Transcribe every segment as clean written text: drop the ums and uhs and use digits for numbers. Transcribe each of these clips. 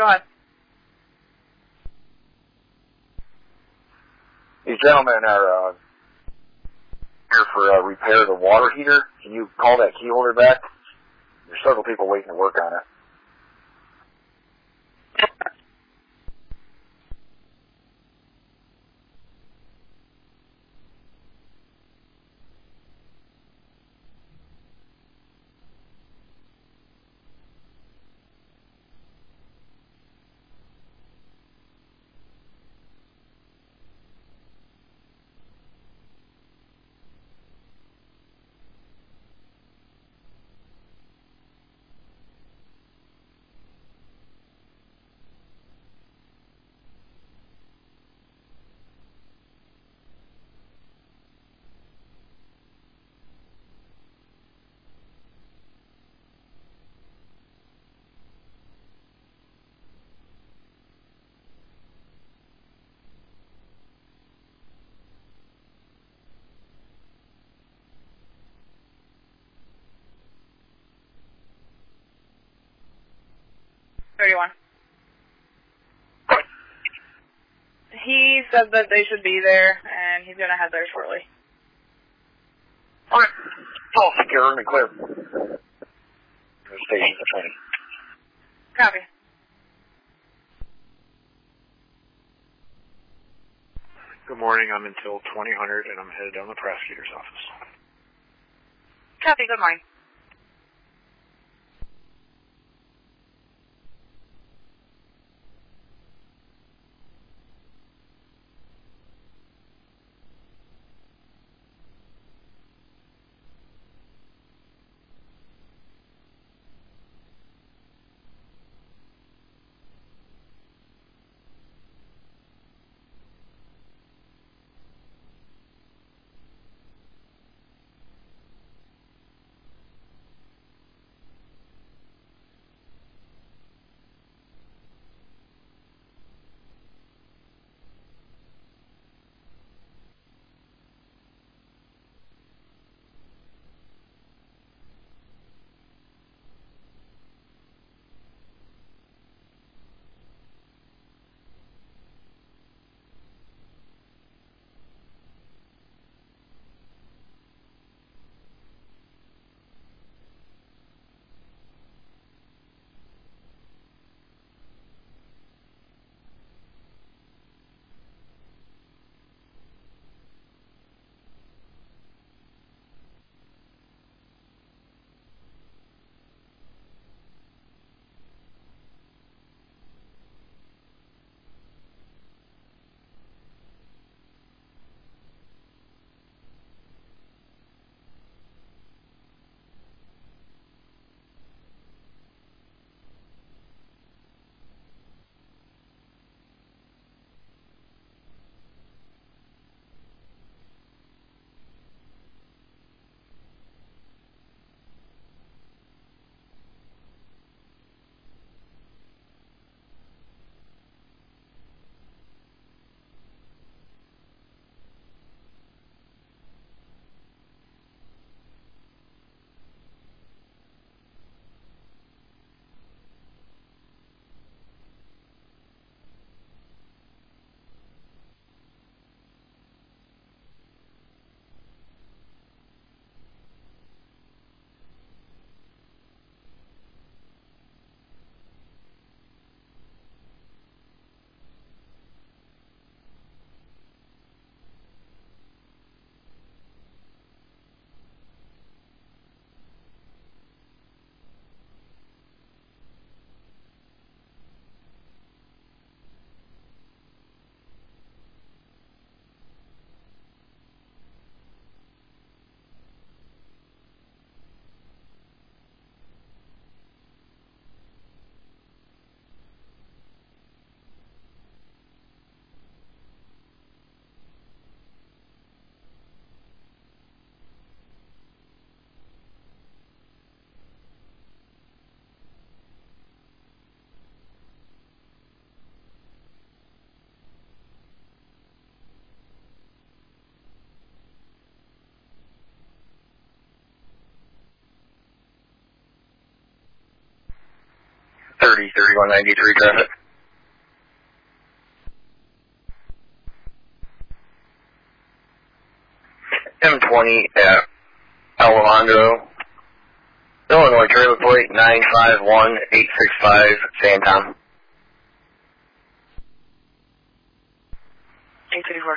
Go ahead. These gentlemen are here for repair of the water heater. Can you call that key holder back? There's several people waiting to work on it. He said that they should be there, and he's going to head there shortly. All right. It's all secure and clear. The station's at 20. Copy. Good morning. I'm until 2000, and I'm headed down to the prosecutor's office. Copy. Good morning. 3193 traffic. M20 at Alejandro, Illinois, trailer plate 951865, San Tom. 834.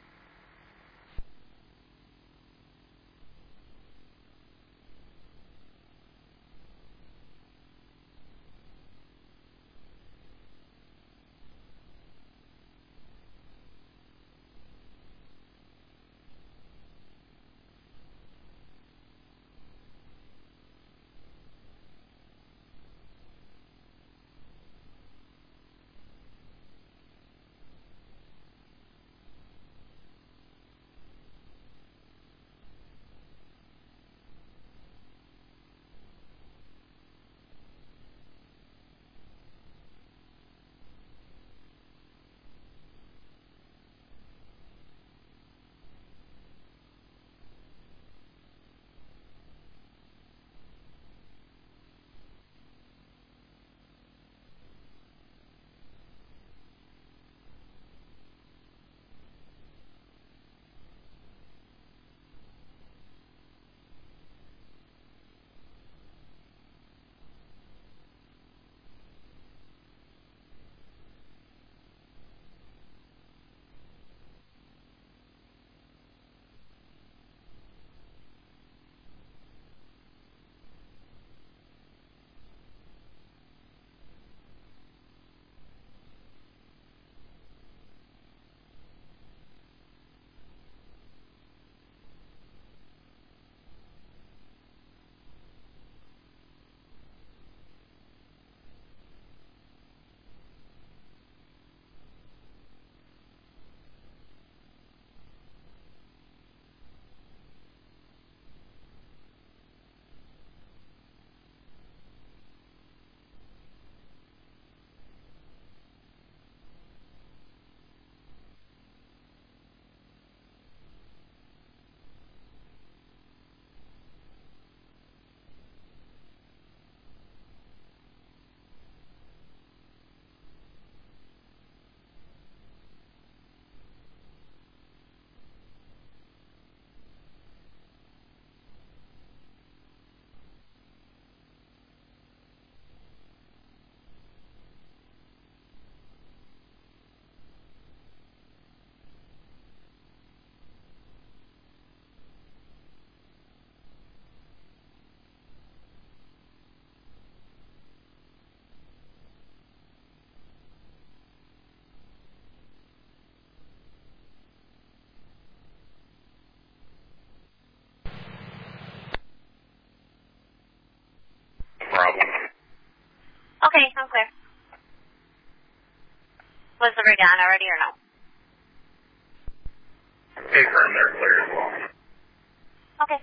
Okay, I'm clear. Was the rig on already or no? Confirm they're clear as well. Okay.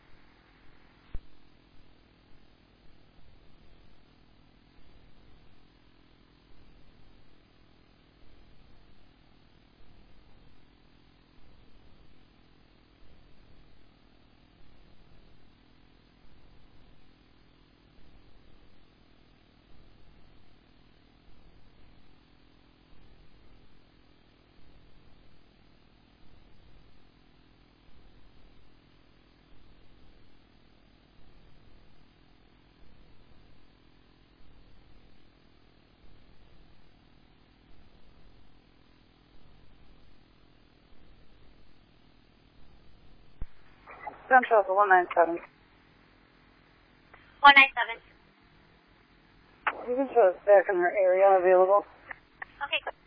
Central to 197. 197. You can show us back in our area available. Okay, good.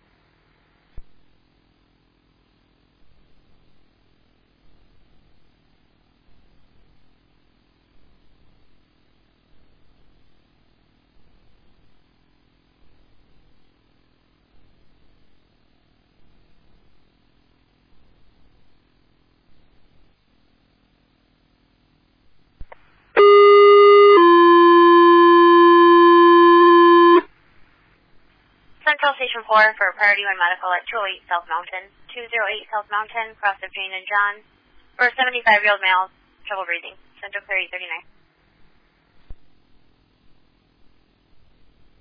Central Station 4 for Priority 1 Medical at 208 South Mountain. 208 South Mountain, cross of Jane and John. For a 75-year-old male, trouble breathing. Central Clear 839.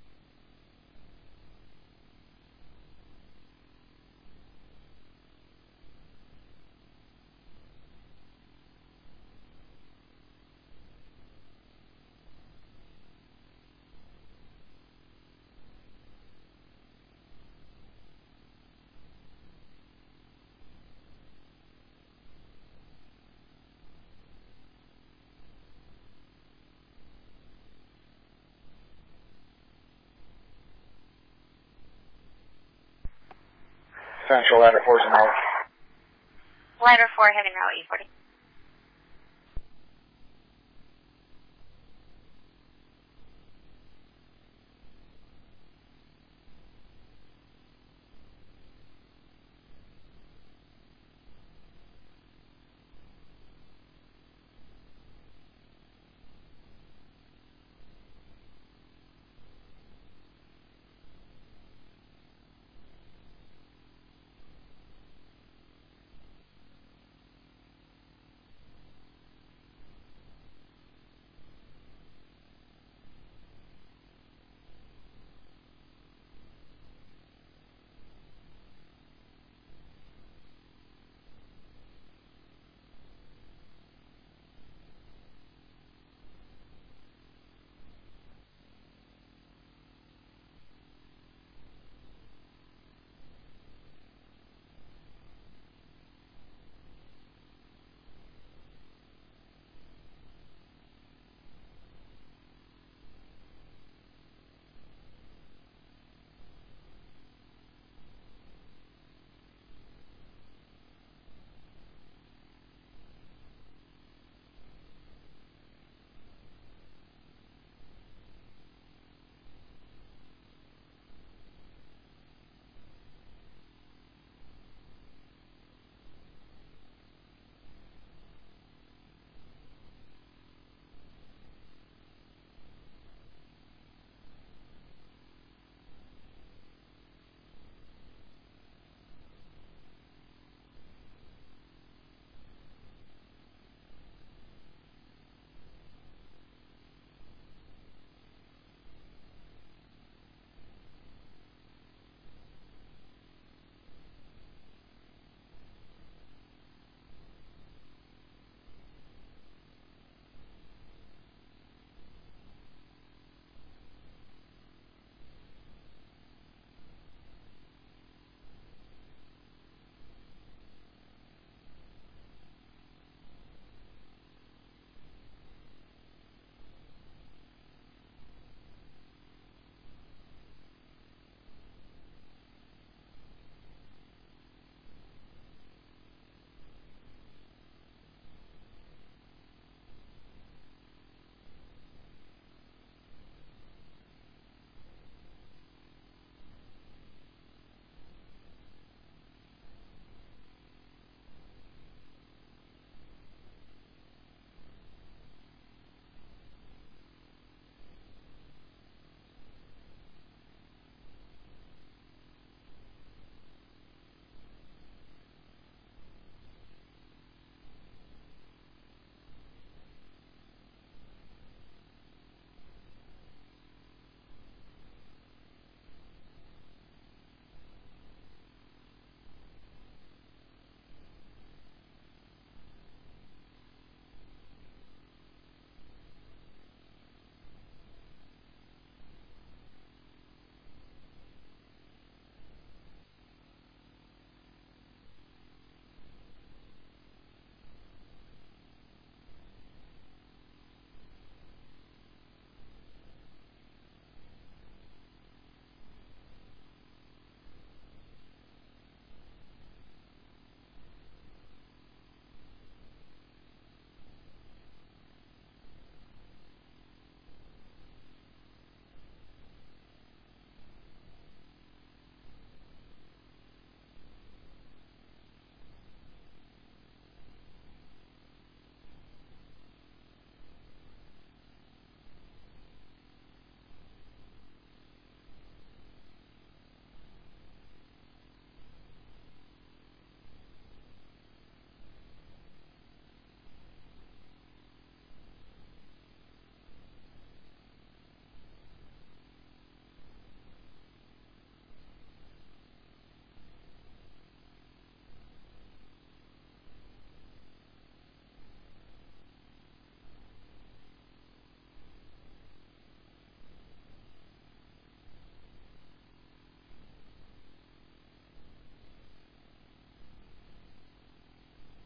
Central Ladder 4's an out. Ladder 4, heading route 840.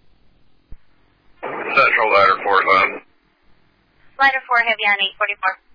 Central Ladder 4 is on. Ladder 4, heavy on 844.